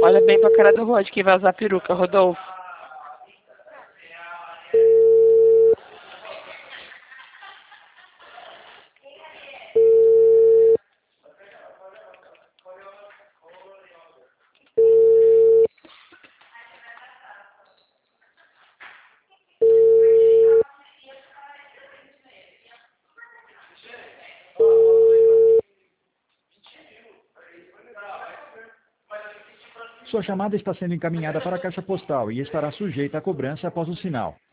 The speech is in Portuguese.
Olha bem pra cara do Rod, que vai usar peruca, Rodolfo. Sua chamada está sendo encaminhada para a caixa postal e estará sujeita a cobrança após o sinal.